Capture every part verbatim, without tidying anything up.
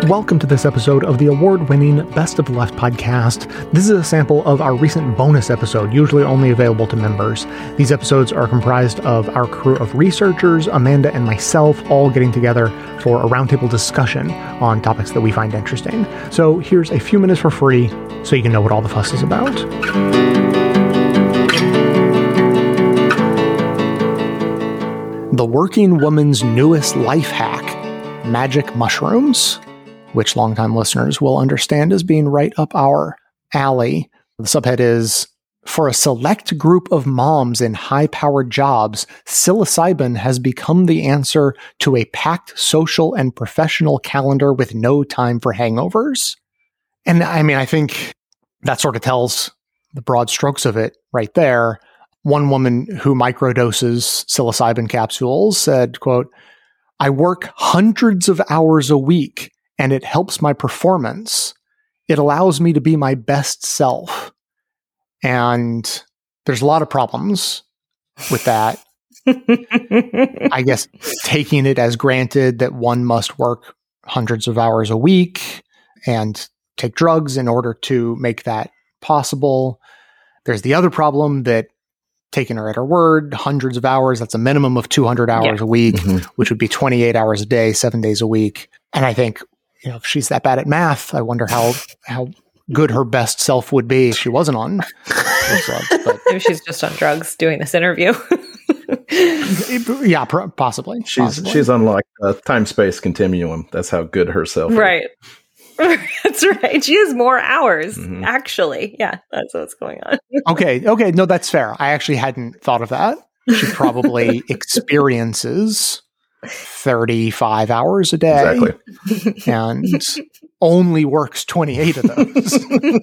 Welcome to this episode of the award-winning Best of the Left podcast. This is a sample of our recent bonus episode, usually only available to members. These episodes are comprised of our crew of researchers, Amanda and myself, all getting together for a roundtable discussion on topics that we find interesting. So here's a few minutes for free so you can know what all the fuss is about. The working woman's newest life hack, magic mushrooms, which longtime listeners will understand as being right up our alley. The subhead is, for a select group of moms in high-powered jobs, psilocybin has become the answer to a packed social and professional calendar with no time for hangovers. And I mean, I think that sort of tells the broad strokes of it right there. One woman who microdoses psilocybin capsules said, quote, "I work hundreds of hours a week and it helps my performance. It allows me to be my best self." And there's a lot of problems with that. I guess taking it as granted that one must work hundreds of hours a week and take drugs in order to make that possible. There's the other problem that taking her at her word, hundreds of hours, that's a minimum of two hundred hours yeah. a week, mm-hmm. which would be twenty-eight hours a day, seven days a week. And I think, you know, if she's that bad at math, I wonder how how good her best self would be if she wasn't on drugs. But maybe she's just on drugs doing this interview. yeah, pr- possibly. She's possibly. she's on like a time-space continuum. That's how good her self is. Right. That's right. She has more hours, mm-hmm. actually. Yeah, that's what's going on. okay. Okay. No, that's fair. I actually hadn't thought of that. She probably experiences thirty-five hours a day. Exactly. And only works twenty-eight of those.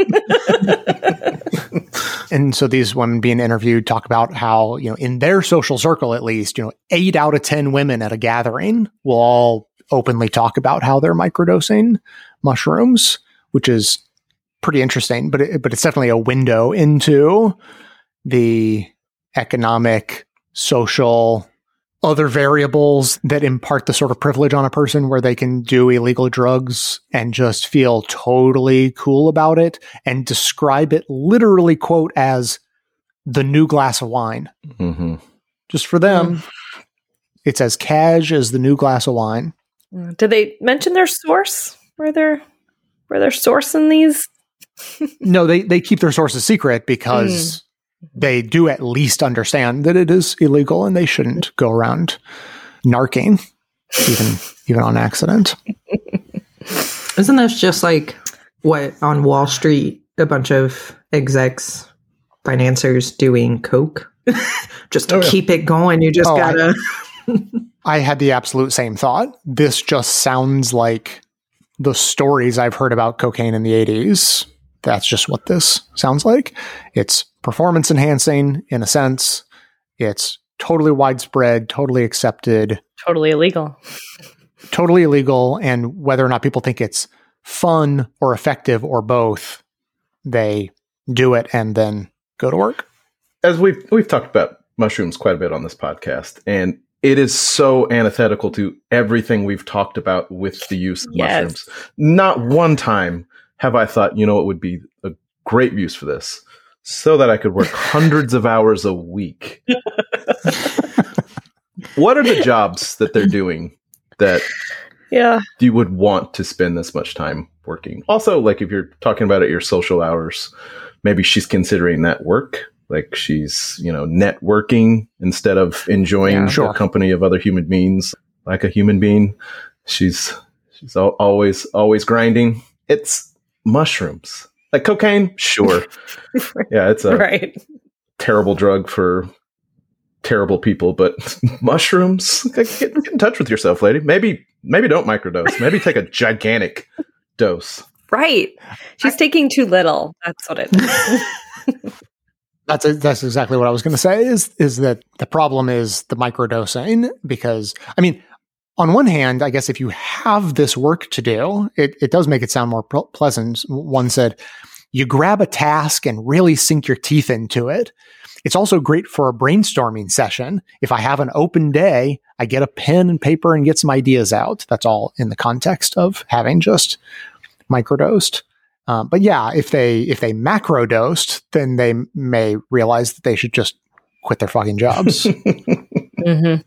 And so these women being interviewed talk about how, you know, in their social circle, at least, you know, eight out of ten women at a gathering will all openly talk about how they're microdosing mushrooms, which is pretty interesting, but it, but it's definitely a window into the economic, social, other variables that impart the sort of privilege on a person where they can do illegal drugs and just feel totally cool about it and describe it literally, quote, as the new glass of wine. Mm-hmm. Just for them, mm. it's as cash as the new glass of wine. Did they mention their source? Where they're where they're sourcing these? No, they, they keep their sources secret because mm. they do at least understand that it is illegal and they shouldn't go around narking, even even on accident. Isn't this just like what on Wall Street, a bunch of execs, financiers doing coke? Just to oh, yeah. keep it going, you just oh, gotta... I, I had the absolute same thought. This just sounds like the stories I've heard about cocaine in the eighties. That's just what this sounds like. It's performance enhancing in a sense. It's totally widespread, totally accepted. Totally illegal. Totally illegal. And whether or not people think it's fun or effective or both, they do it and then go to work. As we've we've talked about mushrooms quite a bit on this podcast, and it is so antithetical to everything we've talked about with the use of yes. mushrooms. Not one time have I thought, you know, it would be a great use for this, so that I could work hundreds of hours a week. What are the jobs that they're doing that yeah. you would want to spend this much time working? Also, like if you're talking about at your social hours, maybe she's considering that work. Like she's, you know, networking instead of enjoying yeah, sure. the company of other human beings like a human being. She's she's al- always always grinding. It's mushrooms. Like cocaine, sure. Yeah, it's a right. terrible drug for terrible people, but mushrooms, get, get in touch with yourself, lady. Maybe maybe don't microdose. Maybe take a gigantic dose. Right. She's I, taking too little. That's what it is. That's a, that's exactly what I was going to say. Is is that the problem is the microdosing? Because I mean, on one hand, I guess if you have this work to do, it, it does make it sound more p- pleasant. One said, you grab a task and really sink your teeth into it. It's also great for a brainstorming session. If I have an open day, I get a pen and paper and get some ideas out. That's all in the context of having just microdosed. Um, but yeah, if they if they macrodosed, then they may realize that they should just quit their fucking jobs. Mm-hmm.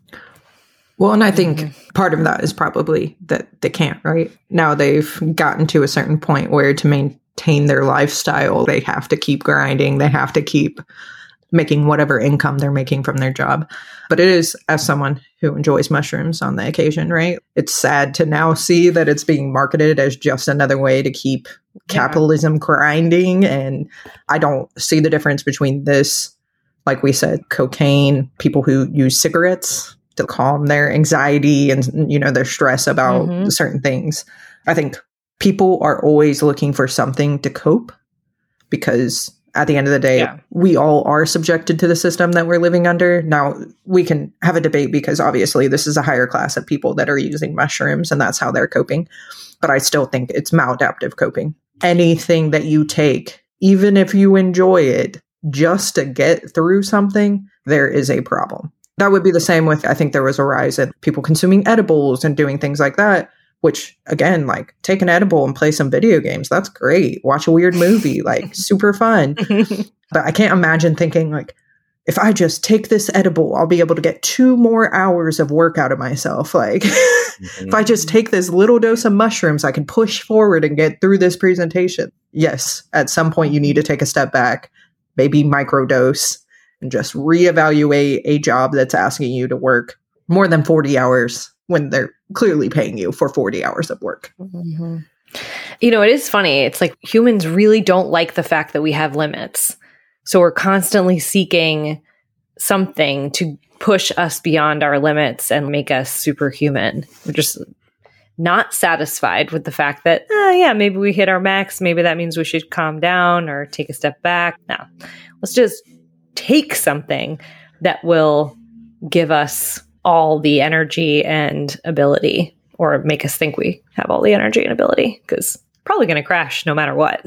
Well, and I think mm-hmm. part of that is probably that they can't, right? Now they've gotten to a certain point where to maintain their lifestyle, they have to keep grinding. They have to keep making whatever income they're making from their job. But it is, as someone who enjoys mushrooms on the occasion, right? It's sad to now see that it's being marketed as just another way to keep yeah. capitalism grinding. And I don't see the difference between this, like we said, cocaine, people who use cigarettes to calm their anxiety and, you know, their stress about mm-hmm. certain things. I think people are always looking for something to cope because at the end of the day, yeah. we all are subjected to the system that we're living under. Now, we can have a debate because obviously this is a higher class of people that are using mushrooms and that's how they're coping. But I still think it's maladaptive coping. Anything that you take, even if you enjoy it, just to get through something, there is a problem. That would be the same with, I think there was a rise in people consuming edibles and doing things like that. Which, again, like, take an edible and play some video games. That's great. Watch a weird movie, like, super fun. But I can't imagine thinking, like, if I just take this edible, I'll be able to get two more hours of work out of myself. Like, mm-hmm. if I just take this little dose of mushrooms, I can push forward and get through this presentation. Yes, at some point you need to take a step back, maybe microdose, and just reevaluate a job that's asking you to work more than forty hours when they're clearly paying you for forty hours of work. Mm-hmm. You know, it is funny. It's like humans really don't like the fact that we have limits. So we're constantly seeking something to push us beyond our limits and make us superhuman. We're just not satisfied with the fact that, oh, yeah, maybe we hit our max. Maybe that means we should calm down or take a step back. No, let's just take something that will give us all the energy and ability, or make us think we have all the energy and ability, because probably going to crash no matter what.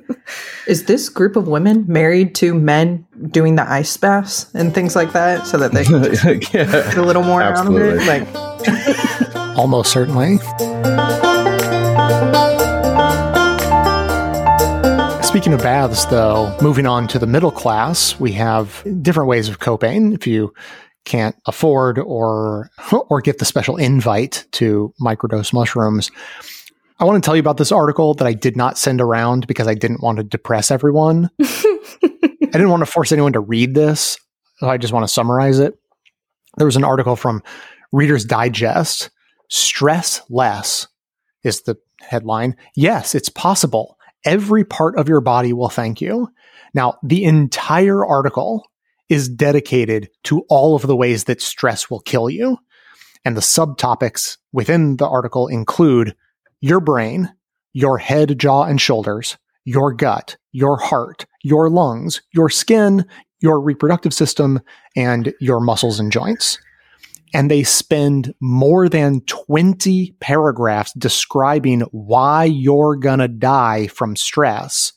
Is this group of women married to men doing the ice baths and things like that so that they can yeah, get a little more absolutely. Out of it? Like, almost certainly. Speaking of baths, though, moving on to the middle class, we have different ways of coping. If you can't afford or or get the special invite to microdose mushrooms, I want to tell you about this article that I did not send around because I didn't want to depress everyone. I didn't want to force anyone to read this, so I just want to summarize it. There was an article from Reader's Digest. Stress less is the headline. Yes, it's possible. Every part of your body will thank you. Now, the entire article is dedicated to all of the ways that stress will kill you. And the subtopics within the article include your brain, your head, jaw, and shoulders, your gut, your heart, your lungs, your skin, your reproductive system, and your muscles and joints. And they spend more than twenty paragraphs describing why you're gonna die from stress.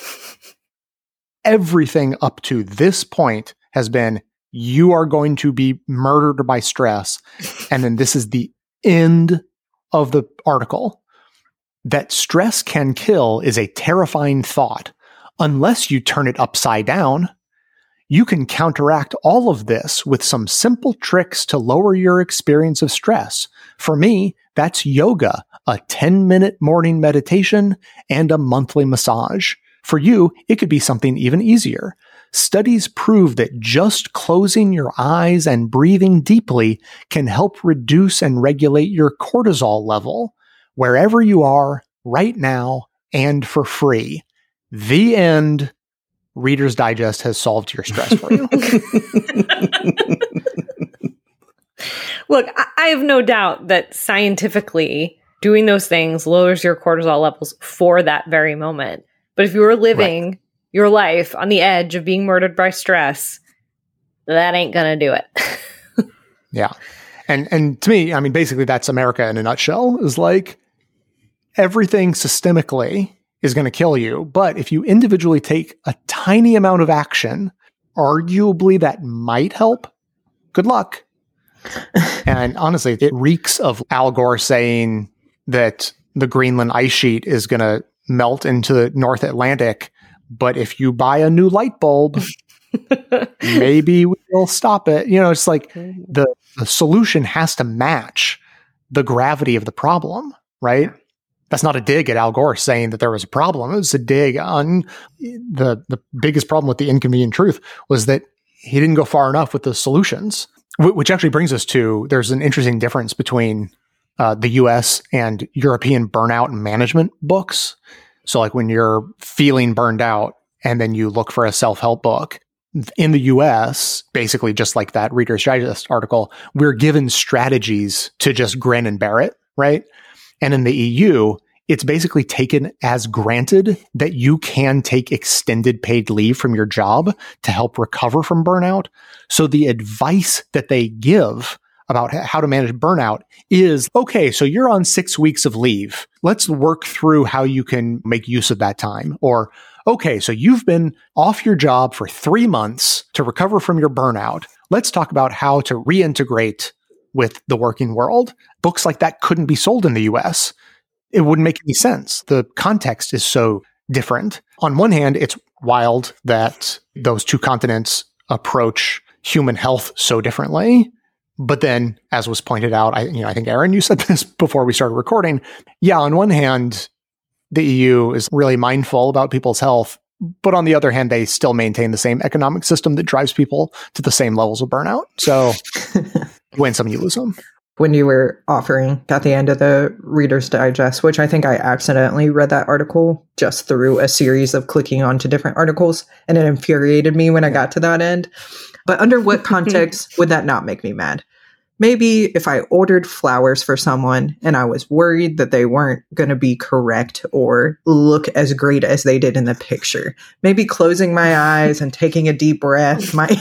Everything up to this point has been, you are going to be murdered by stress. And then this is the end of the article. That stress can kill is a terrifying thought. Unless you turn it upside down, you can counteract all of this with some simple tricks to lower your experience of stress. For me, that's yoga, a ten-minute morning meditation, and a monthly massage. For you, it could be something even easier. Studies prove that just closing your eyes and breathing deeply can help reduce and regulate your cortisol level wherever you are right now and for free. The end. Reader's Digest has solved your stress for you. Look, I have no doubt that scientifically doing those things lowers your cortisol levels for that very moment. But if you were living right. your life on the edge of being murdered by stress, that ain't going to do it. Yeah. And and to me, I mean, basically that's America in a nutshell, is like everything systemically is going to kill you. But if you individually take a tiny amount of action, arguably that might help. Good luck. And honestly, it reeks of Al Gore saying that the Greenland ice sheet is going to melt into the North Atlantic. But if you buy a new light bulb, maybe we'll stop it. You know, it's like the, the solution has to match the gravity of the problem, right? That's not a dig at Al Gore saying that there was a problem. It was a dig on the, the biggest problem with the inconvenient truth was that he didn't go far enough with the solutions, which actually brings us to, there's an interesting difference between uh, the U S and European burnout management books. So like when you're feeling burned out and then you look for a self-help book, in the U S, basically just like that Reader's Digest article, we're given strategies to just grin and bear it, right? And in the E U, it's basically taken as granted that you can take extended paid leave from your job to help recover from burnout. So the advice that they give about how to manage burnout is, okay, so you're on six weeks of leave. Let's work through how you can make use of that time. Or, okay, so you've been off your job for three months to recover from your burnout. Let's talk about how to reintegrate with the working world. Books like that couldn't be sold in the U S. It wouldn't make any sense. The context is so different. On one hand, it's wild that those two continents approach human health so differently. But then, as was pointed out, I, you know, I think, Aaron, you said this before we started recording. Yeah, on one hand, the E U is really mindful about people's health. But on the other hand, they still maintain the same economic system that drives people to the same levels of burnout. So you win some, you lose some. When you were offering at the end of the Reader's Digest, which I think I accidentally read that article just through a series of clicking onto different articles, and it infuriated me when I got to that end. But under what context would that not make me mad? Maybe if I ordered flowers for someone and I was worried that they weren't going to be correct or look as great as they did in the picture. Maybe closing my eyes and taking a deep breath might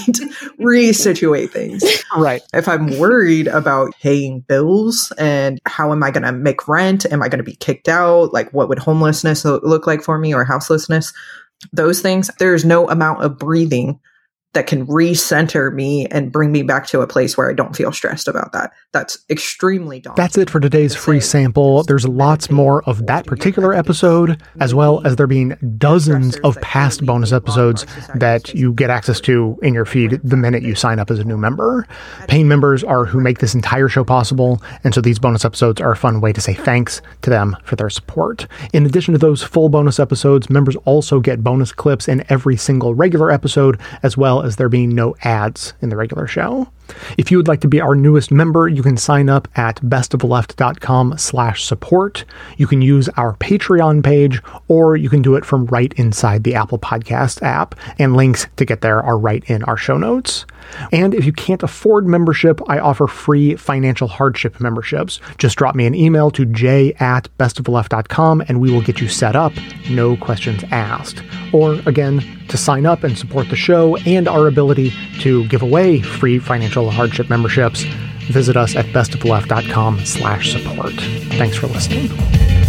resituate things. Right. If I'm worried about paying bills and how am I going to make rent? Am I going to be kicked out? Like, what would homelessness look like for me, or houselessness? Those things, there's no amount of breathing that can recenter me and bring me back to a place where I don't feel stressed about that. That's extremely daunting. That's it for today's free sample. There's lots more of that particular episode, as well as there being dozens of past bonus episodes that you get access to in your feed the minute you sign up as a new member. Paying members are who make this entire show possible, and so these bonus episodes are a fun way to say thanks to them for their support. In addition to those full bonus episodes, members also get bonus clips in every single regular episode, as well as there being no ads in the regular show. If you would like to be our newest member, you can sign up at bestofleft.com slash support. You can use our Patreon page, or you can do it from right inside the Apple Podcast app, and links to get there are right in our show notes. And if you can't afford membership, I offer free financial hardship memberships. Just drop me an email to j at bestofleft dot com and we will get you set up, no questions asked. Or again, to sign up and support the show and our ability to give away free financial hardship memberships, visit us at bestofleft.com slash support. Thanks for listening.